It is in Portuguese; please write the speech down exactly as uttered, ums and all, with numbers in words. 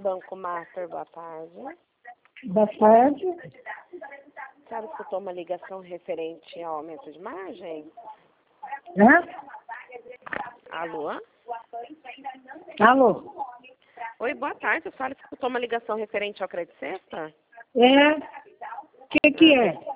Banco Master, boa tarde. Boa tarde. A senhora escutou uma ligação referente ao aumento de margem? Hã? Alô? Alô? Oi, boa tarde. A senhora escutou uma ligação referente ao Crédito Sexta? É? O que que é?